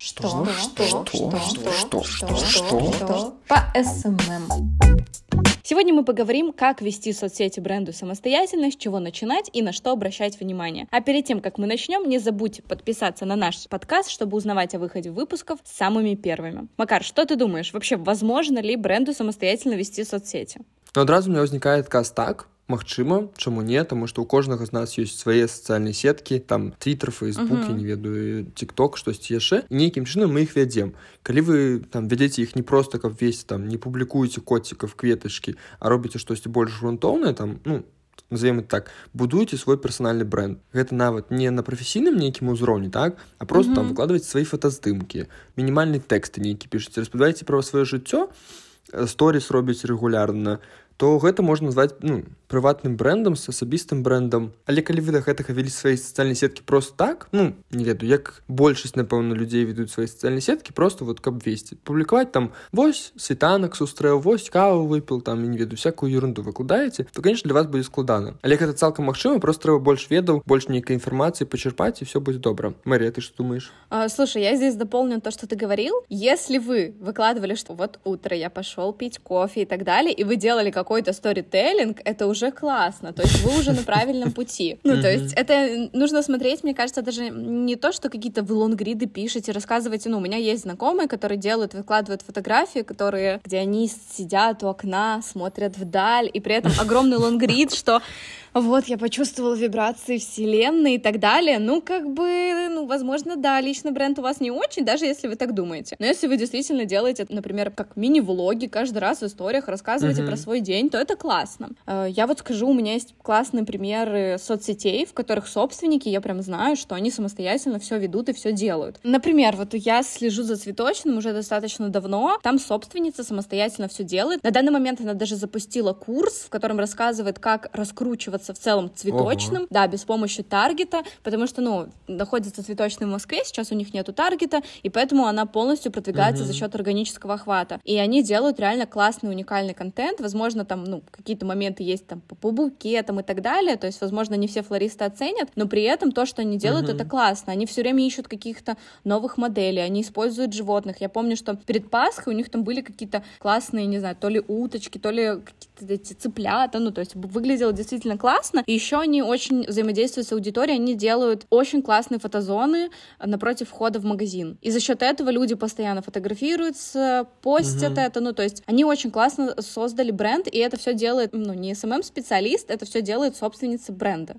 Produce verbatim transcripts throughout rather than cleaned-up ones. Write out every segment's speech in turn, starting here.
Что? Что? Что? Что? Что? Что? Что? Что? По эс эм эм. Сегодня мы поговорим, как вести соцсети бренду самостоятельно, с чего начинать и на что обращать внимание. А перед тем, как мы начнем, не забудьте подписаться на наш подкаст, чтобы узнавать о выходе выпусков самыми первыми. Макар, что ты думаешь? Вообще, возможно ли бренду самостоятельно вести соцсети? Ну, одразу у меня возникает адказ так. Магчыма, чаму не, таму што ў кожнага з нас ёсць свае сацыяльныя сеткі, там Twitter, Facebook, uh-huh. я не ведаю, TikTok, штосьці яшчэ, і нейкім чынам мы іх вядзем. Калі вы там вядзеце іх не проста, каб весці, там, не публікуеце коцікаў, кветачкі, а робіце штосьці больш грунтоўнае, там, ну, назовем это так, будуеце свой персанальны бренд. Гэта нават не на прафесійным нейкім узроўні, так, а просто uh-huh. там выкладваеце свае фотаздымкі, мінімальныя тэксты нейкі пішаце, распавядаеце пра сваё жыццё, сторіс робіць рэгулярна, то гэта можна назваць, ну, прыватным брэндам, з асабістым брэндам. Але калі вы да гэтага вялі свае сацыяльныя сеткі просто так, ну, не ведаю, як большасць, напэўна, людзей ведуць свае сацыяльныя сеткі, просто вот каб весці. Публікаваць там, вось, світанак сустрэў, вось, каву выпіл, там, не ведаю, всякую ерунду выкладаеце, то, конечно, для вас будзе складана. Але гэта цалкам магчыма, просто трэба больш ведаў, больш нейкай інфармацыі пачерпаць, и все будет добро. Мария, ты что думаешь? А, слушай, я здесь дополню то, что ты говорил. Если вы выкладывали, что вот утро я пошел пить кофе и так далее, и вы делали какой-то сторителлинг, это уже классно, то есть вы уже на правильном пути. Ну, то есть это нужно смотреть, мне кажется, даже не то, что какие-то вы лонгриды пишете, рассказываете, ну, у меня есть знакомые, которые делают, выкладывают фотографии, которые, где они сидят у окна, смотрят вдаль, и при этом огромный лонгрид, что вот, я почувствовала вибрации вселенной и так далее. Ну, как бы, ну, возможно, да, личный бренд у вас не очень, даже если вы так думаете. Но если вы действительно делаете, например, как мини-влоги, каждый раз в историях рассказываете uh-huh. про свой день, то это классно. Я вот скажу, у меня есть классные примеры соцсетей, в которых собственники, я прям знаю, что они самостоятельно все ведут и все делают. Например, вот я слежу за Цветочным уже достаточно давно, там собственница самостоятельно все делает. На данный момент она даже запустила курс, в котором рассказывает, как раскручиваться в целом Цветочным, Ого. да, без помощи таргета, потому что, ну, находится Цветочный в Москве, сейчас у них нету таргета, и поэтому она полностью продвигается угу. за счет органического охвата. И они делают реально классный, уникальный контент, возможно, там, ну, какие-то моменты есть там по, по букетам и так далее, то есть, возможно, не все флористы оценят, но при этом то, что они делают, угу. это классно. Они все время ищут каких-то новых моделей, они используют животных. Я помню, что перед Пасхой у них там были какие-то классные, не знаю, то ли уточки, то ли какие-то эти цыплята, ну, то есть выглядело действительно классно. И еще они очень взаимодействуют с аудиторией, они делают очень классные фотозоны напротив входа в магазин. И за счет этого люди постоянно фотографируются, постят угу. это, ну, то есть они очень классно создали бренд, и это все делает, ну, не эс эм эм-специалист, это все делает собственница бренда.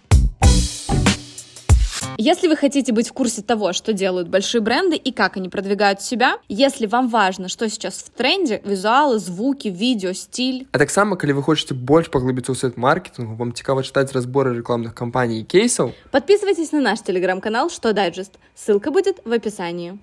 Если вы хотите быть в курсе того, что делают большие бренды и как они продвигают себя, если вам важно, что сейчас в тренде, визуалы, звуки, видео, стиль. А так само, калі вы хочаце больш паглыбіцца ў сет-маркетингу, вам цікава чытаць разборы рекламных кампаний и кейсаў, подписывайтесь на наш телеграм-канал «Что Дайджест». Ссылка будет в описании.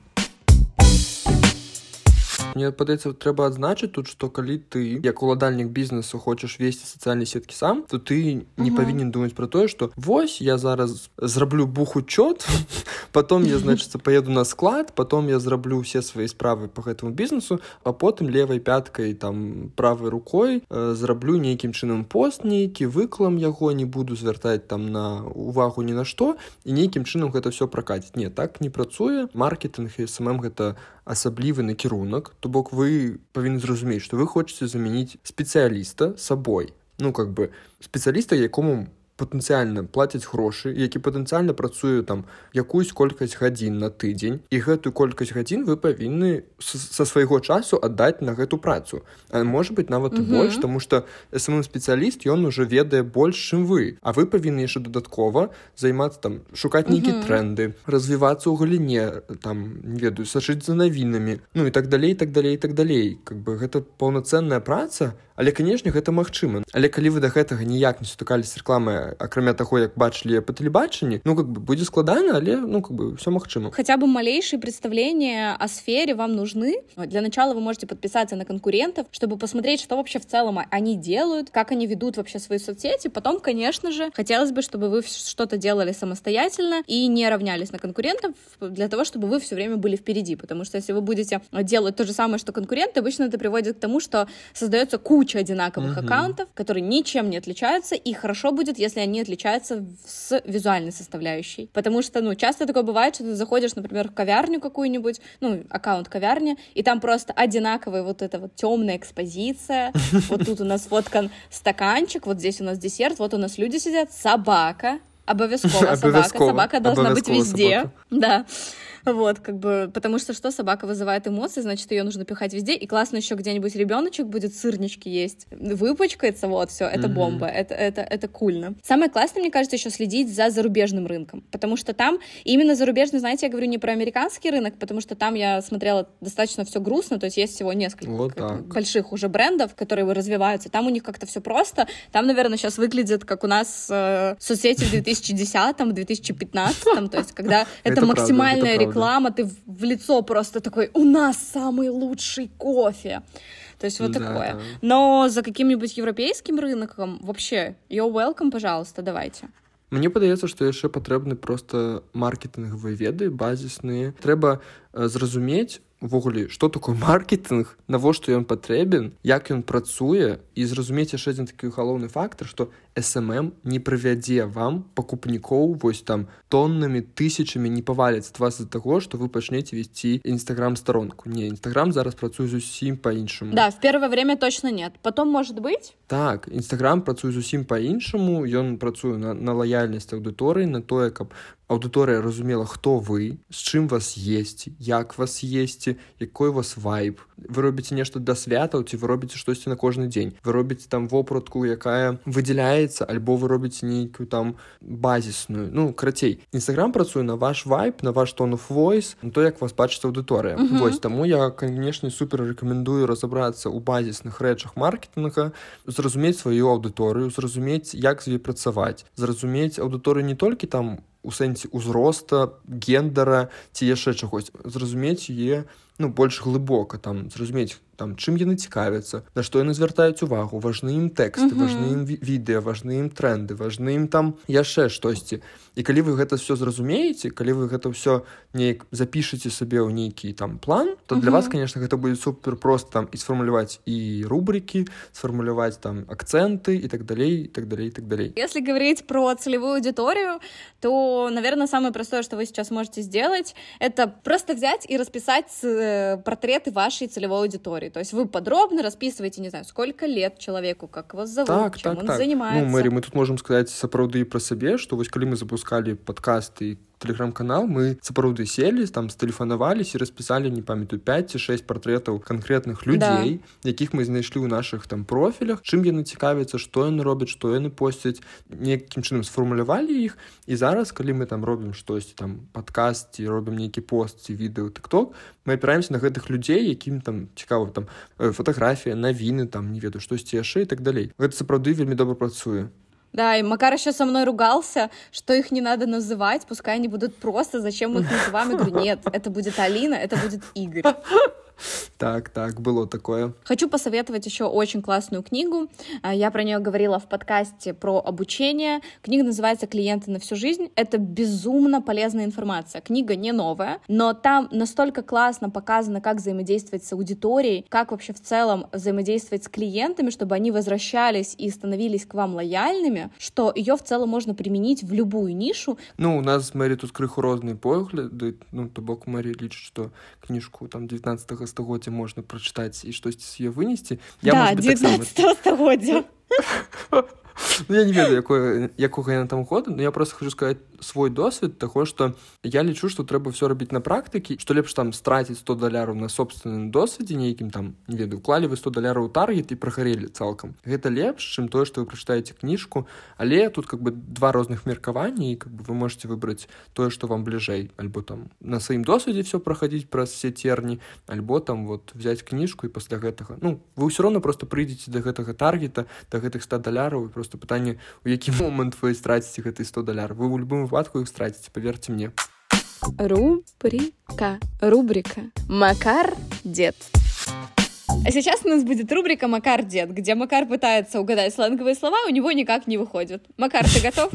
Мне падаецца, трэба адзначыць тут, што калі ты, як уладальнік бізнесу, хочаш весці сацыяльныя сеткі сам, то ты не uh-huh. павінен думаць пра тое, што вось я зараз зраблю бухучёт, потом я, значыцца, поеду на склад, потом я зраблю все свае справы по гэтаму бізнесу, а потым левай пяткай, там, правай рукой э, зраблю нейкім чынам пост нейкі, выклам яго, не буду звяртаць там на увагу ні на што, і нейкім чынам гэта все пракаціць. Не, так не працуе. Маркетинг і эс эм эм гэта асаблівы накірунак, то бок вы павінны зразумець, што вы хочаце замяніць спецыяліста сабой. Ну, как бы, спецыяліста, якому патэнцыяльна плацяць грошы, які патэнцыяльна працуе там якуюсь колькасць гадзін на тыдзень, і гэтую колькасць гадзін вы павінны са свайго часу аддаць на гэту працу. А можа быць нават і больш, таму што эс эм эм-спецыяліст, ён ужо ведае больш, чым вы. А вы павінны яшчэ дадаткова займацца там, шукаць нейкія тренды, развівацца ў галіне, там, не ведаю, сачыць за навінамі, ну і так далей, так далей, так далей. Как бы гэта паўнацэнная праца, але, канешне, гэта магчыма. Але калі вы да гэтага ніяк не сутыкаліся з рэкламай, акрамя таго, як бачылі па тэлебачанні, ну, как бы, будзе складана, але, ну, как бы, все магчыма. Хотя бы малейшие представления о сфере вам нужны. Для начала вы можете подписаться на конкурентов, чтобы посмотреть, что вообще в целом они делают, как они ведут вообще свои соцсети. Потом, конечно же, хотелось бы, чтобы вы что-то делали самостоятельно и не равнялись на конкурентов, для того, чтобы вы все время были впереди. Потому что если вы будете делать то же самое, что конкуренты, обычно это приводит к тому, что создается куча кучу одинаковых uh-huh. аккаунтов, которые ничем не отличаются, и хорошо будет, если они отличаются с визуальной составляющей. Потому что, ну, часто такое бывает, что ты заходишь, например, в ковярню какую-нибудь, ну, аккаунт ковярни, и там просто одинаковая вот эта вот темная экспозиция. Вот тут у нас фоткан стаканчик, вот здесь у нас десерт, вот у нас люди сидят, собака. Обовязково собака. Собака должна быть везде. Да. Вот, как бы, потому что что собака вызывает эмоции, значит, ее нужно пихать везде, и классно еще где-нибудь ребеночек будет сырнички есть, выпачкается, вот, все, это mm-hmm. бомба, это, это, это кульно. Самое классное, мне кажется, еще следить за зарубежным рынком, потому что там, именно зарубежный, знаете, я говорю не про американский рынок, потому что там я смотрела достаточно все грустно, то есть есть всего несколько вот больших уже брендов, которые развиваются, там у них как-то все просто, там, наверное, сейчас выглядит, как у нас э, соцсети в две тысячи десятом, две тысячи пятнадцатом, то есть когда это максимальная реклама, реклама, ты в лицо просто такой, у нас самый лучший кофе. То есть вот да, такое. Да. Но за каким-нибудь европейским рынком вообще, you're welcome, пожалуйста, давайте. Мені падаецца, што яшчэ патрэбны проста маркетынгавыя веды, базісныя. Трэба э, зразумець, увогуле, што такое маркетынг, навошта ён патрэбен, як ён працуе, і зразумець яшчэ адзін такі галоўны фактар, што эс эм эм не прывядзе вам пакупнікоў вось там тоннамі, тысячамі, не паваляць вас з-за таго, што вы пачнеце весці інстаграм-старонку. Не, інстаграм зараз працуе зусім па-іншаму. Да, в первое время точно нет. Потом, может быть? Так, інстаграм працуе зусім па-іншаму, ён працуе на, на лаяльнасць аўдыторыі, на тое, каб аўдыторыя разумела, хто вы, з чым вас есці, як вас есці, якой у вас вайб. Вы робіце нешта для святаў, ці вы робіце штосьці на кожны дзень. Вы робіце там вопратку, якая выдзяляецца, альбо вы робіце нейкую там базісную. Ну, карацей, інстаграм працуе на ваш вайб, на ваш tone of voice, на то, як вас бачыць аўдыторыя. Uh-huh. Вось, таму я, канешне, супер рэкамендую разабрацца ў базісных рэчах маркетынга, зразумець сваю аўдыторыю, зразумець, як з ёй працаваць, зразумець аўдыторыю не толькі там у сэнсе ўзроста, гендара ці яшчэ чагось, зразумець яе, ну, больш глыбока, там, зразумець, там, чым яны цікавяцца, на што яны звяртаюць увагу, важны ім тэксты, uh-huh. важны ім відэа, важны ім тренды, важны ім там яшчэ штосьці. І калі вы гэта все зразумееце, калі вы гэта ўсё неяк запішыце сабе ў нейкі там план, то для uh-huh. вас, конечно, гэта будзе супер проста там і сфармуляваць і рубрики, сфармуляваць там акценты и так далей, и так далей, и так далей. Если говорить про целевую аудиторию, то, наверное, самое простое, что вы сейчас можете сделать, это просто взять и расписать портреты вашей целевой аудитории. То есть вы подробно расписываете, не знаю, сколько лет человеку, как вас зовут, так, чем так, он так. занимается. Ну, Мэри, мы тут можем сказать сапраўды про сабе, что вось калі мы запускали подкасты, телеграм-канал, мы сапраўды селі, там стэлефанаваліся і распісалі, не памятаю, пять ці шесть партрэтаў канкрэтных людзей, да. якіх мы знайшлі ў нашых там профілях, чым яны цікавяцца, што яны робяць, што яны посцяць, некім чынам сфармулявалі іх, і зараз, калі мы там робім штосьці, там падкаст, ці робім нейкі пост, ці відэо, тык-ток, мы апіраемся на гэтых людзей, якім там цікава там фотаграфія, навіны, там, не ведаю, штосьці яшчэ і так далей. Гэта сапраўды вельмі добра працуе. Да, и Макар еще со мной ругался, что их не надо называть, пускай они будут просто, зачем мы их называем? Я говорю, нет, это будет Алина, это будет Игорь. Так, так, было такое. Хочу посоветовать еще очень классную книгу. Я про нее говорила в подкасте про обучение. Книга называется «Клиенты на всю жизнь». Это безумно полезная информация. Книга не новая, но там настолько классно показано, как взаимодействовать с аудиторией, как вообще в целом взаимодействовать с клиентами, чтобы они возвращались и становились к вам лояльными, что ее в целом можно применить в любую нишу. Ну, у нас с Мэри тут крыху розныя погляды. Ну, то бок Мэри лічыць, што книжку там девятнадцатого стагоддзя можна прачытаць і штосьці з яе вынесці. Да, девятнадцатого стагоддзя. Ну, я не ведаю, якое, якога яна там года, но я просто хочу сказать свой досвед таго, што я лічу, што трэба все рабіць на практыкі, што лепш там страціць сто даляраў на собственным досведзе нейкім там, не ведаю, уклалі вы сто даляраў у таргет і прагарэлі цалкам. Гэта лепш, чым тое, што вы прачытаеце кніжку, але тут как бы два розных меркаванні, і как бы вы можете выбраць тое, што вам бліжэй, альбо там на сваім досведзе все прахадзіць праз все терні, альбо там вот взять кніжку і пасля гэтага. Ну, вы ўсё роўна просто прыйдзеце да гэтага таргета, да гэтых ста даляраў, і просто пытанне, у які момант вы страціце гэтыя сто даляраў. Вы ў любым выпадку іх страціце, поверьте мне. Рубрика. Рубрика. Макар Дед. А сейчас у нас будет рубрика «Макар Дед», где Макар пытается угадать сленговые слова, у него никак не выходит. Макар, ты готов?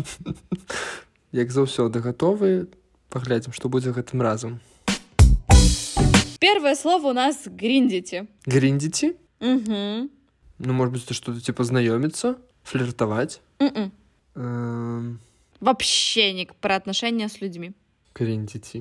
Як заўсёды гатовы. Паглядзім, што будзе гэтым разам. Первое слово у нас «гриндите». Гриндите? Угу. Ну, может быть, это что-то типа знакомиться, флиртовать. М-м. Эм, Вообще не про отношения с людьми. Гриндити.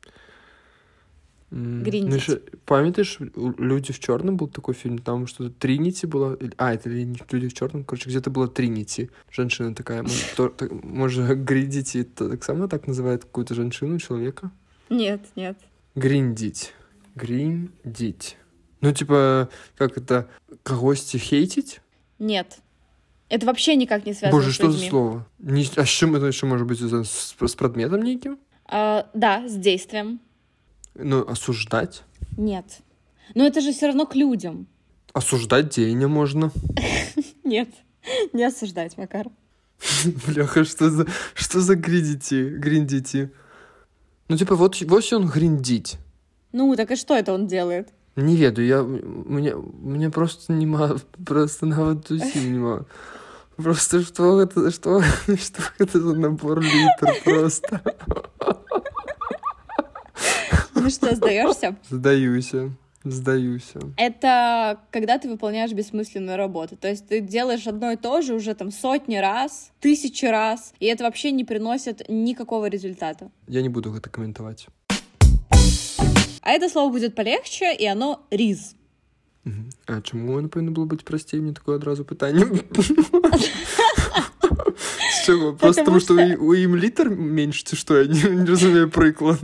М, Гриндить. Ну, еще, помнишь, у «Люди в черном» был такой фильм, там что-то Тринити было, или- а, это или не «Люди в черном», короче, где-то было Тринити, женщина такая, может, то- так- может, гриндити, это так само так называют какую-то женщину, человека? Нет, нет. Гриндить. Гриндить. Ну, типа, как это, когось хейтить? Нет. Это вообще никак не связано Боже, с что людьми. за слово? Не- а с чем это еще может быть связано? С, с предметом неким? А, да, с действием. Ну, осуждать? Нет. Но это же все равно к людям. Осуждать деяние можно. Нет. Не осуждать, Макар. Бляха, что за, что за гриндити? Гриндити? Ну, типа, вот, вот он гриндить. Ну, так и что это он делает? Не ведаю, я, у меня, у меня просто нема, просто нават усім нема. Просто что это, что, что это за набор литр просто? Ну что, сдаешься? Сдаюсь, сдаюсь. Это когда ты выполняешь бессмысленную работу. То есть ты делаешь одно и то же уже там сотни раз, тысячи раз, и это вообще не приносит никакого результата. Я не буду это комментовать. А это слово будет полегче, і оно різ. Мгм. А чому воно повинно було бути простіше? Мені таке одразу питання. З чого? Просто тому, що у- у їм літер менше, чи що? Я не, не розумію приклад.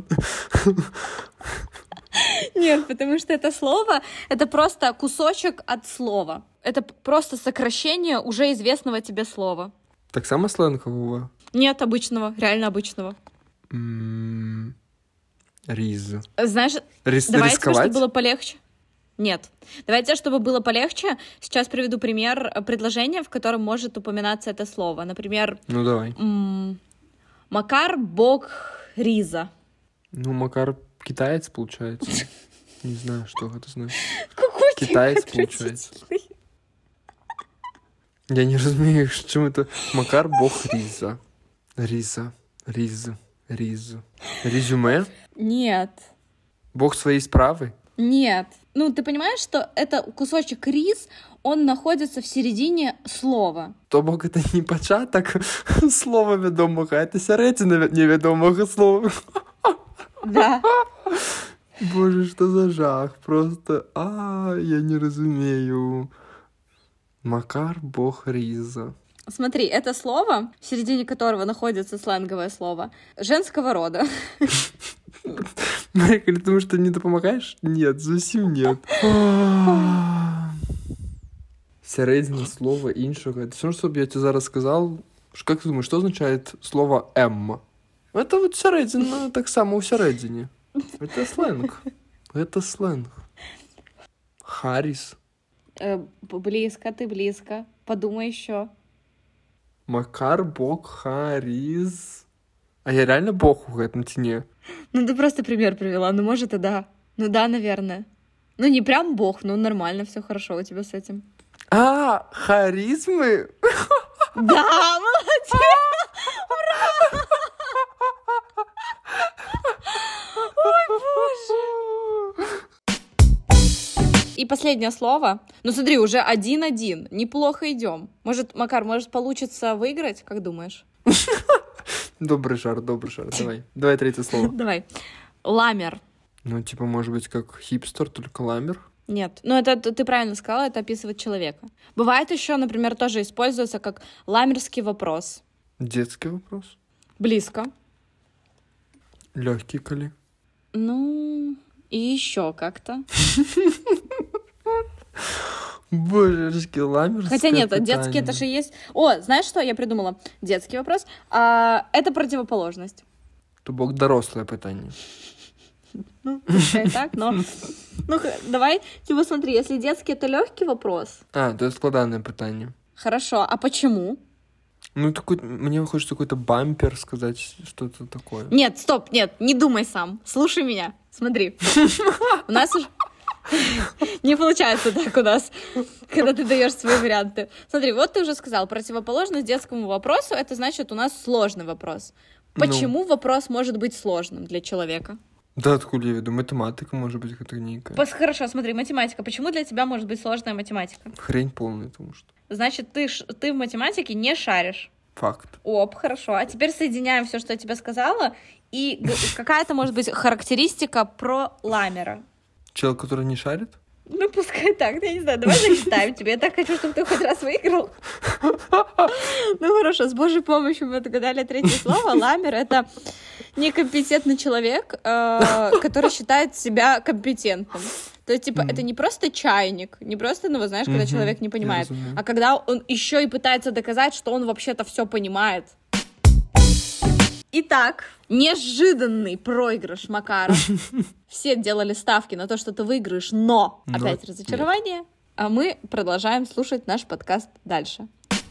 Нет, потому что это слово, это просто кусочек от слова. Это п- просто сокращение уже известного тебе слова. Так само сленгового? Нет обычного, реально обычного. М, Різ. Знаешь, Рис- давайте, Рисковать? чтобы было полегче. Нет. Давайте, чтобы было полегче, сейчас приведу пример э, предложения, в котором может упоминаться это слово. Например, Ну, давай. м, Макар бог риза. Ну, Макар китаец, получается. Не знаю, что это значит. Какой ты Китаец, получается. отвратительный. Я не розумію, чому це Макар бог різа. Різа. Різ. Різ. Резюме? Нет. Бог своей справы? Нет. Ну, ты понимаешь, что это кусочек рис, он находится в середине слова. То бог это не початок слова відомого, а це середина невідомого слова. Да. Боже, что за жах. Просто, а, я не розумію. Макар бог різа. Смотри, это слово, в середине которого находится сленговое слово, женского рода. Марика, потому что не допомагаешь? Нет, зовсім нет. Середина слова іншого. Это все, что я тебе зараз сказал. Как ты думаешь, что означает слово «М»? Это вот середина, так само в середине. Это сленг. Это сленг. Харрис. Э, близко, ты близко. Подумай еще. Макар бог Харрис. А я реально бог в этом тени? Ну, ты просто пример привела. Ну, может, и да. Ну, да, наверное. Ну, не прям бог, но нормально, все хорошо у тебя с этим. А, харизмы? Да, молодец! Ой, боже! И последнее слово. Ну, смотри, уже один-один. Неплохо идем. Может, Макар, может, получится выиграть? Как думаешь? Добрый жарт, добрый жарт. Давай. Давай третье слово. Давай. Ламер. Ну, типа, может быть, как хипстер, только ламер? Нет. Ну, это т- ты правильно сказала, это описывает человека. Бывает еще, например, тоже используется как ламерский вопрос. Детский вопрос. Близко. Легкий коли. Ну, и еще как-то. Божечки, ламерское Хотя нет, питание. детский это же есть. О, знаешь что, я придумала? Детский вопрос. А, это противоположность. То бок дорослое питание. Ну, пускай так, но... Ну, х- давай, типа, смотри, если детский это легкий вопрос. А, то есть складанное питание. Хорошо, а почему? Ну, такой, мне хочется какой-то бампер сказать, что-то такое. Нет, стоп, нет, не думай сам. Слушай меня. Смотри. У нас уже... Не получается так у нас, когда ты даешь свои варианты. Смотри, вот ты уже сказал, противоположность детскому вопросу, это значит у нас сложный вопрос. Почему вопрос может быть сложным для человека? Да, откуда я веду? Математика, может быть, какая-то некая. Пос- Хорошо, смотри, математика. Почему для тебя может быть сложная математика? Хрень полная, потому что. Значит, ты, ш- ты в математике не шаришь. Факт. Оп, хорошо. А теперь соединяем все, что я тебе сказала, и г- какая-то, может быть, характеристика про ламера. Человек, который не шарит? Ну, пускай так, я не знаю, давай зачитаем тебе. Я так хочу, чтобы ты хоть раз выиграл. Ну, хорошо, с Божьей помощью мы отгадали третье слово. Ламер — это некомпетентный человек, э, который считает себя компетентным. То есть, типа, mm. это не просто чайник, не просто, ну, вы знаешь, когда mm-hmm. человек не понимает, а когда он еще и пытается доказать, что он вообще-то все понимает. Итак, неожиданный проигрыш Макара. Все делали ставки на то, что ты выиграешь, но, но опять разочарование. Нет. А мы продолжаем слушать наш подкаст дальше.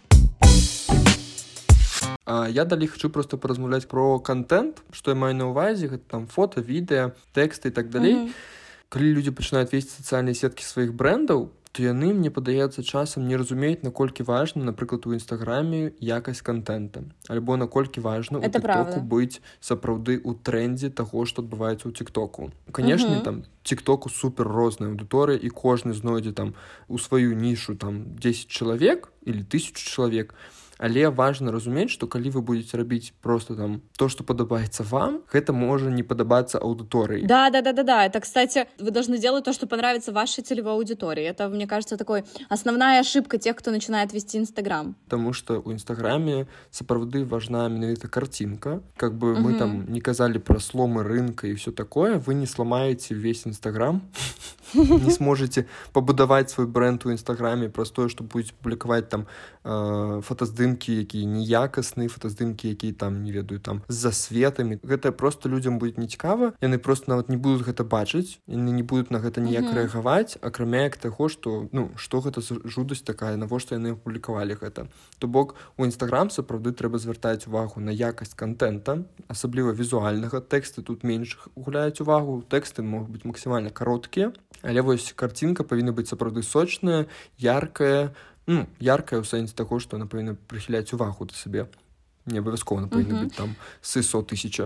А я далі хочу просто поразмаўляць про контент, што я маю на ўвазе, гэта там фото, відэа, тэксты і так далей. Mm-hmm. Калі людзі пачынаюць весці сацыяльныя сеткі сваіх брэндаў, то яны, мне падаецца, часам не разумеюць, наколькі важна, напрыклад, у інстаграме якасць контента, альбо наколькі важна у тиктоку быць сапраўды ў трэндзе таго, што адбываецца ў тиктоку. Канешне, mm-hmm. там тиктоку супер розная аўдыторыя, і кожны знойдзе там у сваю нішу там дзесяць чалавек или тысячу чалавек. Але важна разумець, што калі вы будете рабіць просто там то, что падабаецца вам, гэта можа не падабацца аудитории. Да, да, да, да, да. Это, кстати, вы должны делать то, что понравится вашей целевой аудитории. Это, мне кажется, такой основная ошибка тех, кто начинает вести Инстаграм. Потому что у Инстаграме сапраўды важна менавіта картинка. Как бы мы uh-huh. там не казали про сломы рынка и все такое, вы не сломаете весь Инстаграм, не сможете пабудаваць свой бренд у Инстаграме просто то, что будете публиковать там фотаздымки, якія неякасныя, фотаздымкі, якія там, не ведаю, там з засветамі. Гэта просто людзям будзе нецікава. Яны просто нават не будуць гэта бачыць, яны не будуць на гэта ніяк uh-huh. рэагаваць, акрамя як таго, што, ну, што гэта за жудасць такая, навошта яны апублікавалі гэта. То бок, у Instagram сапраўды трэба звяртаць увагу на якасць контента, асабліва візуальнага. Тэксты тут менш гуляюць увагу, тэксты могуць быць максімальна кароткія, але вось картинка павінна быць сапраўды сочная, яркая, ну, яркая ў сэнсе таго, што она павінна прыхіляць увагу да сабе. Не абавязкова она павінна uh-huh. быць там сысо тысяча.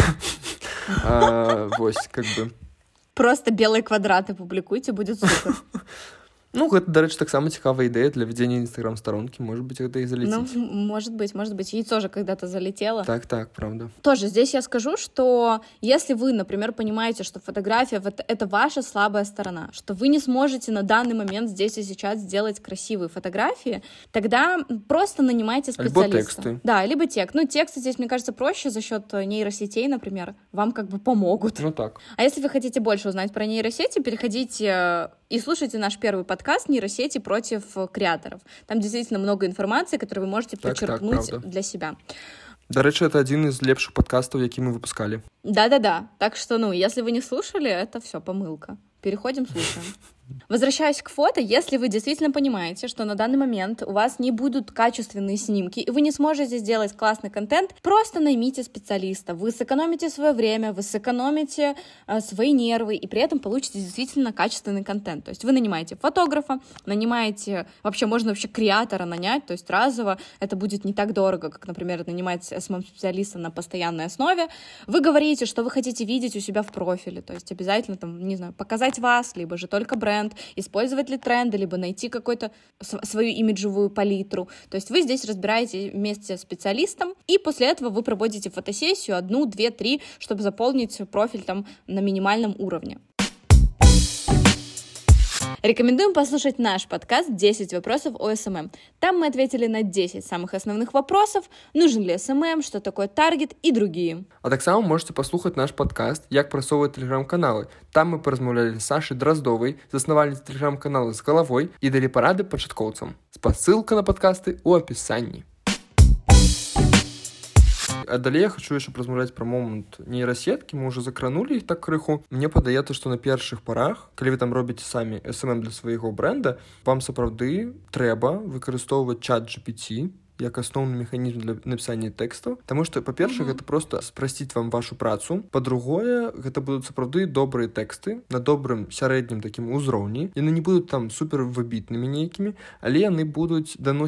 а, вось, как бы. Просто белые квадраты публикуйте, будет супер. Ну, гэта, дарэчы, таксама цікавая ідэя для вядзення инстаграм-сторонки. Может быть, это и залетит. Ну, может быть, может быть. Яйцо же когда-то залетело. Так, так, правда. Тоже здесь я скажу, что если вы, например, понимаете, что фотография — это ваша слабая сторона, что вы не сможете на данный момент здесь и сейчас сделать красивые фотографии, тогда просто нанимайте специалиста. Либо тексты. Да, либо текст. Ну, тексты здесь, мне кажется, проще за счет нейросетей, например. Вам как бы помогут. Ну, так. А если вы хотите больше узнать про нейросети, переходите и слушайте наш первый подкаст «Нейросети против креаторов». Там действительно много информации, которую вы можете так, почерпнуть так, для себя. Дарэчы, это один из лепших подкастов, які мы выпускали. Да-да-да. Так что, ну, если вы не слушали, это все помылка. Переходим, слушаем. Возвращаясь к фото, если вы действительно понимаете, что на данный момент у вас не будут качественные снимки, и вы не сможете сделать классный контент, просто наймите специалиста. Вы сэкономите свое время, вы сэкономите э, свои нервы, и при этом получите действительно качественный контент. То есть вы нанимаете фотографа, нанимаете, вообще можно вообще креатора нанять, то есть разово, это будет не так дорого, как, например, нанимать эс эм эм-специалиста на постоянной основе. Вы говорите, что вы хотите видеть у себя в профиле, то есть обязательно, там, не знаю, показать вас, либо же только бренд, использовать ли тренды, либо найти какую-то свою имиджевую палитру. То есть вы здесь разбираете вместе с специалистом, и после этого вы проводите фотосессию одну, две, три, чтобы заполнить профиль там на минимальном уровне. Рекомендуем послушать наш подкаст «десять вопросов о эс эм эм». Там мы ответили на десять самых основных вопросов, нужен ли эс эм эм, что такое таргет и другие. А таксама можете послухаць наш подкаст «Як прасоўваць тэлеграм-каналы». Там мы паразмаўлялі з Сашай Дроздовай, заснавальніцай тэлеграм-канала «З галавой», і далі парады пачаткоўцам. Спасылка на падкасты ў апісанні. А далей я хочу яшчэ празмаўляць пра момант нейрасеткі, мы ўжо закранулі іх так крыху. Мне падаецца, што на першых парах, калі вы там робіце самі эс эм эм для свайго брэнда, вам сапраўды трэба выкарыстоўваць чат джи пі ти як асноўны механізм для напісання тэкстаў, таму што, па-першае, mm-hmm. гэта проста спрасціць вам вашу працу, па-другое, гэта будуць сапраўды добрыя тэксты на добрым сярэднім такім узроўні, яны не будуць там супер выбітнымі нейкімі, але яны будуць даносіць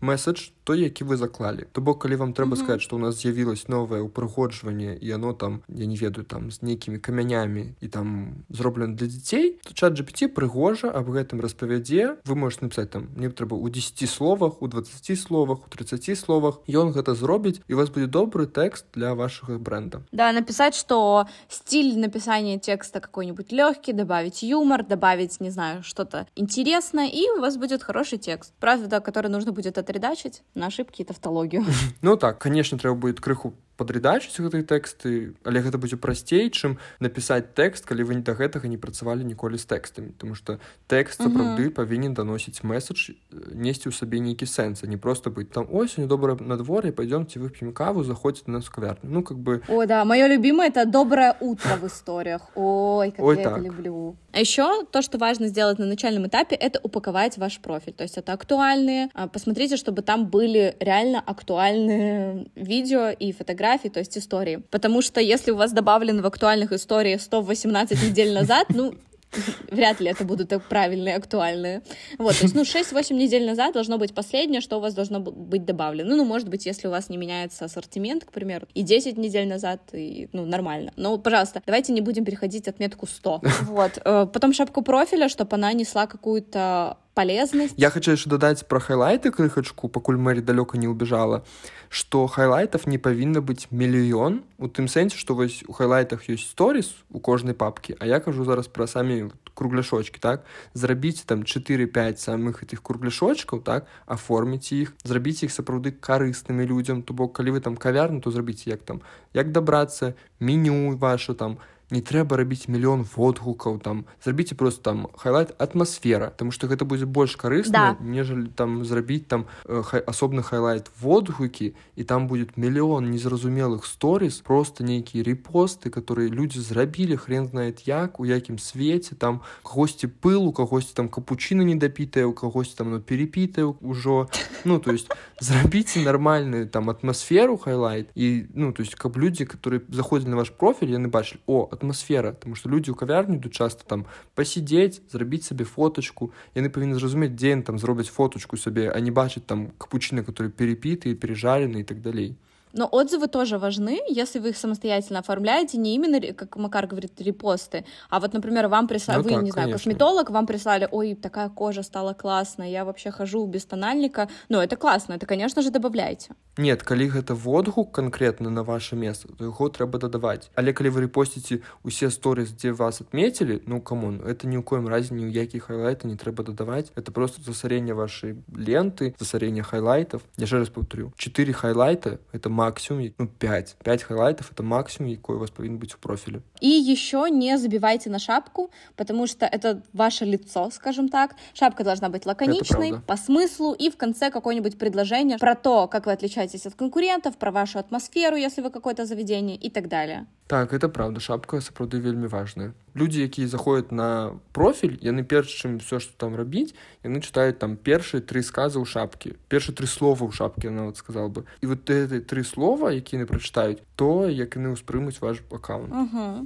месседж той, які вы заклалі. То бок, калі вам трэба Мгм. сказаць, што ў нас з'явілось новае ўпрыгоджванне, і оно там, я не ведаю, там з нейкімі камянямі і там зроблена для дзяцей, то чат джи пі ті прыгожа аб гэтым распавядзе. Вы можете напісаць там, мне трэба ў дзесяці словах, у дваццаці словах, у трыццаці словах. Ён гэта зробіць, і у вас будзе добры тэкст для вашага бренда. Да, написать, что стиль написания текста какой-нибудь легкий, добавить юмор, добавить, не знаю, что-то интересное, и у вас будет хороший текст. Правда, который нужно будет отредачить на ошибки и тавтологию. Ну так, конечно, трэба будет крыху падрэдачыць гэтыя тэксты, але гэта будзе прасцей, чым напісаць тэкст, калі вы да гэтага не працавалі ніколі з тэкстамі, тому што тэкст сапраўды павінен даносіць месседж, несці ў сабе нейкі сэнс, а не просто быць там, ой, сёння добрае надвор'е, пойдёмте выпьем каву, заходзьте на нас в кавярню. Ну, как бы... О, да, мое любимое — это доброе утро в историях. Ой, как Ой, я так. это люблю. А еще то, что важно сделать на начальном этапе, это упаковать ваш профиль. То есть это актуальные. Посмотрите, чтобы там были реально актуальные видео и фотографии, то есть истории. Потому что если у вас добавлено в актуальных историях сто восемнадцать недель назад, ну, вряд ли это будут так правильные, актуальные. Вот, то есть, ну, шесть-восемь недель назад должно быть последнее, что у вас должно быть добавлено. Ну, может быть, если у вас не меняется ассортимент, к примеру, и десять недель назад, и, ну, нормально. Но, пожалуйста, давайте не будем переходить отметку сто. Вот. Потом шапку профиля, чтобы она несла какую-то полезность. Я хочу яшчэ дадаць пра хайлайты крыхачку, пакуль Мэри далёка не убежала, што хайлайтаў не павінна быць мільён, у тым сэнсе, што вось у хайлайтах ёсць сторіс у кожнай папкі, а я кажу зараз пра самі кругляшочки, так? Зрабіце там чатыры-пяць самых этих кругляшочкаў, так? Аформіце іх, зрабіце іх сапраўды карыснымі людзям, то бок, калі вы там кавярню, то зрабіце як там, як дабрацца, меню ваше там, не трэба рабіць мільён водгукаў, там, зрабіце просто там хайлайт атмасфера, тому што гэта будзе больш карысна, Да. нежели там зрабіць там э, хай, асобны хайлайт водгукі, і там будет мільён незразумелых сторіс, просто нейкія рэпосты, которые людзі зрабілі, хрен знает як, у якім свеце, там кагосьці пыл, у кагосьці там капучына недапітае, у кагосьці там ну, перепітае ўжо, ну, то есть зрабіце нармальную там атмасферу хайлайт, і, ну, то есть каб людзі, которые заходзілі на ваш профіль, яны бачылі, о, атмасфера, тому што людзі ў кавярню ідуць часта там пасидзець, зрабіць сабе фоточку, яны павінны зразумець, дзе яны там зробяць фоточку сабе, а не бачыць там капучыны, которые перепітыя, пережарены і так далей. Но отзывы тоже важны, если вы их самостоятельно оформляете, не именно, как Макар говорит, репосты, а вот, например, вам прислали, ну, вы, так, не знаю, конечно. Косметолог, вам прислали, ой, такая кожа стала классная, я вообще хожу без тональника, ну, это классно, это, конечно же, добавляйте. Нет, калі гэта водгук конкретно на ваше место, то яго трэба дадаваць. Але калі вы репосціце усе сторіс, дзе вас отметили, ну, камон, это ни ў коім разе ні ў які хайлайты не трэба дадаваць, это просто засорение вашей ленты, засорение хайлайтов. Я ще раз повторю, четыре хайлайта — это максимум, ну, пять. пять хайлайтов — это максимум, якой у вас повинен быть в профиле. И еще не забивайте на шапку, потому что это ваше лицо, скажем так. Шапка должна быть лаконичной, по смыслу, и в конце какое-нибудь предложение про то, как вы отличаетесь от конкурентов, про вашу атмосферу, если вы какое-то заведение, и так далее. Так, это правда, шапка сапраўды вельмі важная. Людзі, якія заходят на профіль, яны перш чым все, што там рабіць, яны читаюць там першыя тры сказы ў шапкі, першыя тры слова ў шапкі, я нават сказал бы. І вот гэты тры слова, якія яны прачытаюць, то як яны ўспрымуць ваш аккаунт. Угу.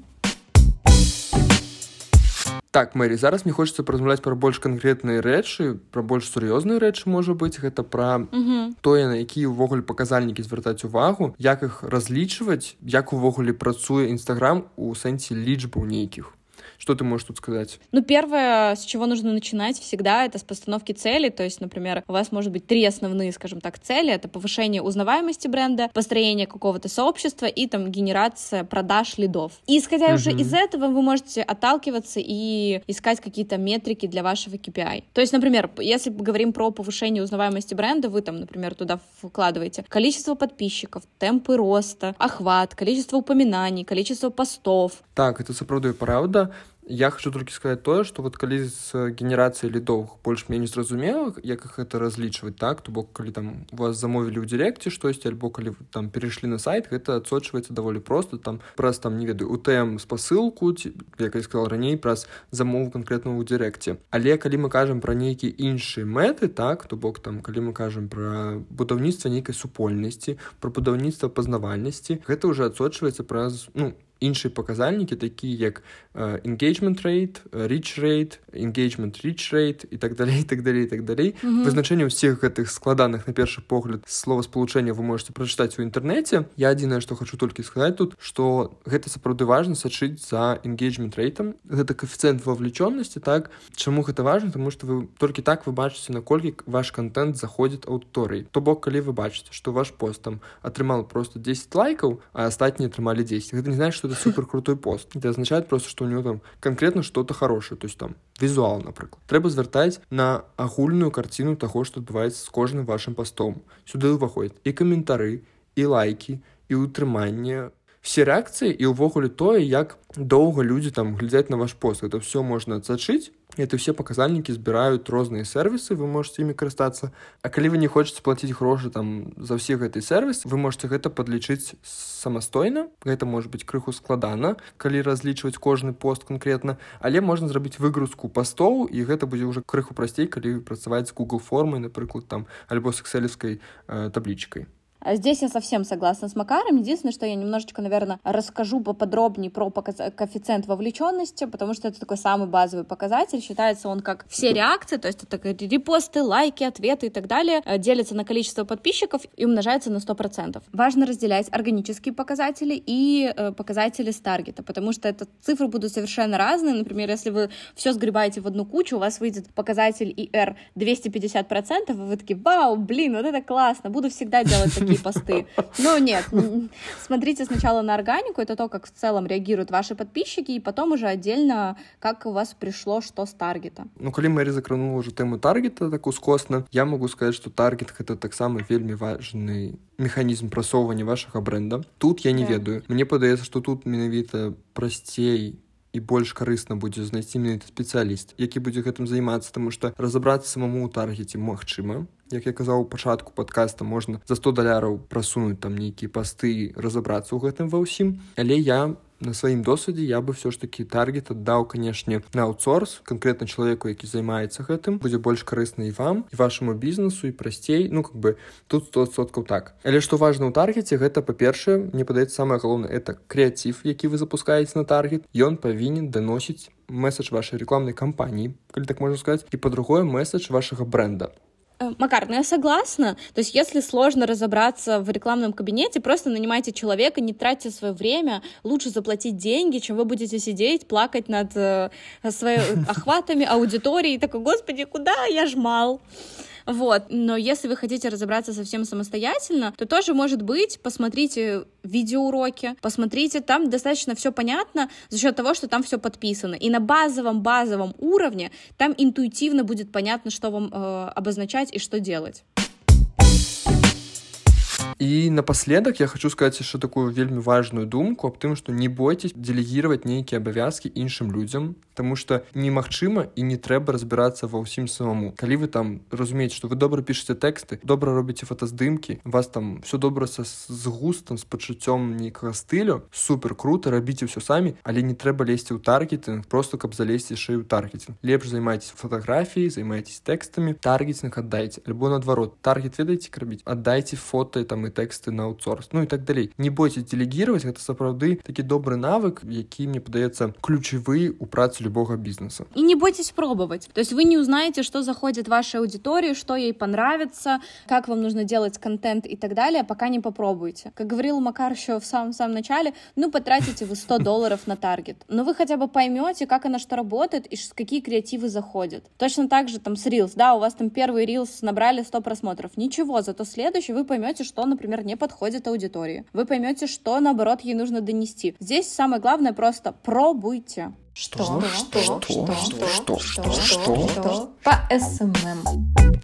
Так, Мэри, зараз мне хочется паразмаўляць пра больш канкрэтныя рэчы, пра больш сур'ёзныя рэчы, можа быць, гэта пра угу. тое, на якія ўвогуле паказальнікі звяртаць увагу, як іх разлічваць, як увогуле працуе Инстаграм у сэнсе лічбаў нейкіх. Что ты можешь тут сказать? Ну, первое, с чего нужно начинать всегда, это с постановки цели. То есть, например, у вас может быть три основные, скажем так, цели. Это повышение узнаваемости бренда, построение какого-то сообщества и там генерация продаж лидов. И исходя mm-hmm. уже из этого, вы можете отталкиваться и искать какие-то метрики для вашего кей пи ай. То есть, например, если мы говорим про повышение узнаваемости бренда, вы там, например, туда вкладываете количество подписчиков, темпы роста, охват, количество упоминаний, количество постов. Так, это сапраўды правда. Я хочу толькі сказаць тое, што вот калі з генерацыяй лідоў больш-менш зразумела, як іх гэта разлічваць, так, то бок калі там у вас замовілі ў дырэкце штосьці, альбо калі вы там перайшлі на сайт, гэта адсочваецца даволі проста, там праз там не ведаю, УТМ спасылку, ці, як я сказал раней, праз замову канкрэтную ў дырэкце. Але калі мы кажам пра нейкія іншыя мэты, так, то бок там калі мы кажам пра будаўніцтва нейкай супольнасці, пра будаўніцтва пазнавальнасці, гэта ўжо адсочваецца праз, ну, іншыя паказальнікі, такія як uh, engagement rate, reach rate, engagement reach rate і так далей, і так далей, і так далей. Mm-hmm. Вызначэнне ўсіх гэтых складаных, на першы погляд, словаспалучэння вы можете прачытаць у інтэрнэце. Я адзінае, што хочу толькі сказаць тут, што гэта сапраўды важна сачыць за engagement rate. Гэта коэфіцыент вовлечённасці, так? Чаму гэта важна? Таму што вы толькі так вы бачыце, наколькі ваш контент заходзіць аўдыторыі. То бок, калі вы бачыце, што ваш пост там атрымал просто десять лайкаў, а астатнія атрымалі десять. Гэта не значит, что это супер крутой пост. Это означает просто, что у него там конкретно что-то хорошее, то есть там візуал, напрыклад. Трэба звяртаць на агульную карціну таго, што адбываецца з кожным вашым постом. Сюды ўваходзяць і каментары, і лайкі, і ўтрыманне, все реакции и увогуле тое, як доўга людзі там глядзяць на ваш пост. Это все можна адсачыць. Это все паказальнікі збіраюць розныя сервисы, вы можете імі карыстацца. А калі вы не хочаце плаціць грошы там за ўсе гэты сервіс, вы можете гэта падлічыць самастойна. Гэта можа быць крыху складана, калі разлічваць кожны пост конкретна, але можна зрабіць выгрузку пастоў, і гэта будзе ўжо крыху прасцей, калі працаваць з Google формай, напрыклад, там, альбо з экселевскай э, табличкой. Здесь я совсем согласна с Макаром. Единственное, что я немножечко, наверное, расскажу поподробнее про показ- коэффициент вовлеченности, потому что это такой самый базовый показатель. Считается он как все реакции, то есть это репосты, лайки, ответы и так далее, делится на количество подписчиков и умножается на сто процентов. Важно разделять органические показатели и э, показатели с таргета, потому что это цифры будут совершенно разные. Например, если вы все сгребаете в одну кучу, у вас выйдет показатель и эр двести пятьдесят процентов, и вы такие: вау, блин, вот это классно, буду всегда делать такие посты. Но нет, смотрите сначала на органику, это то, как в целом реагируют ваши подписчики, и потом уже отдельно, как у вас пришло, что с таргета. Ну, калі Мэри закранула уже тему таргета так ускосна, я могу сказать, что таргет — это таксама вельмі важны механізм прасоўвання вашага бренда. Тут я не да. ведаю. Мне падаецца, што тут менавіта прасцей і больш карысна будзе знайсці менавіта спецыяліст, які будзе гэтым займацца, таму што разабрацца самому ў таргеце магчыма. Як я казаў у пачатку падкаста, можна за сто даляраў прасунуць там нейкія пасты, разабрацца ў гэтым ва ўсім. Але я на сваім досведзе я бы все ж таки таргет аддаў, канешне, на аутсорс, канкрэтна чалавеку, які займаецца гэтым. Будзе больш карысна і вам, і вашаму бізнесу, і прасцей. Ну, как бы, тут сто адсоткаў так. Але што важна ў таргеце, гэта, па-першае, мне падаецца, самае галоўнае, это крэатыў, які вы запускаеце на таргет. Ён павінен даносіць месседж вашай рекламнай кампаніі, калі так можна сказаць, і, па-другое, месседж вашага бренда. Макар, ну я согласна. То есть если сложно разобраться в рекламном кабинете, просто нанимайте человека, не тратьте свое время, лучше заплатить деньги, чем вы будете сидеть, плакать над э, своими охватами аудитории и такой: господи, куда я жмал? Вот. Но если вы хотите разобраться совсем самостоятельно, то тоже может быть, посмотрите видеоуроки, посмотрите, там достаточно все понятно за счет того, что там все подписано. И на базовом-базовом уровне там интуитивно будет понятно, что вам э, обозначать и что делать. І напоследак я хочу сказаць яшчэ такую вельмі важную думку аб тым, што не бойцесь дэлегіраваць нейкія абавязкі іншым людзям, таму што немагчыма і не трэба разбірацца ва ўсім самому. Калі вы там разумееце, што вы добра пішаце тэксты, добра робіце фотаздымкі, у вас там все добра са, з густам, з пачуццём нейкага стылю, супер круто, рабіце ўсё самі, але не трэба лезці ў таргетинг, просто каб залезці яшчэ ў таргетинг. Лепш займайцеся фотаграфіяй, займайцеся тэкстамі, таргетинг аддайце, альбо наадварот, таргет ведаеце як рабіць, аддайце фота там і тэксты на аутсорс, ну і так далей. Не бойцесь дэлегіраваць, гэта сапраўды такі добры навык, які, мне падаецца, ключевы ў працы любого бизнеса. И не бойтесь пробовать. То есть вы не узнаете, что заходит в вашей аудитории, что ей понравится, как вам нужно делать контент и так далее, пока не попробуете. Как говорил Макар еще в самом-самом начале, ну, потратите вы сто долларов на таргет. Но вы хотя бы поймете, как оно что работает и какие креативы заходят. Точно так же там с Reels, да, у вас там первый Reels набрали сто просмотров. Ничего, зато следующий вы поймете, что, например, не подходит аудитории. Вы поймете, что, наоборот, ей нужно донести. Здесь самое главное просто пробуйте. Что? Что? Что? Что? Что? Что? Что? По эс эм эм.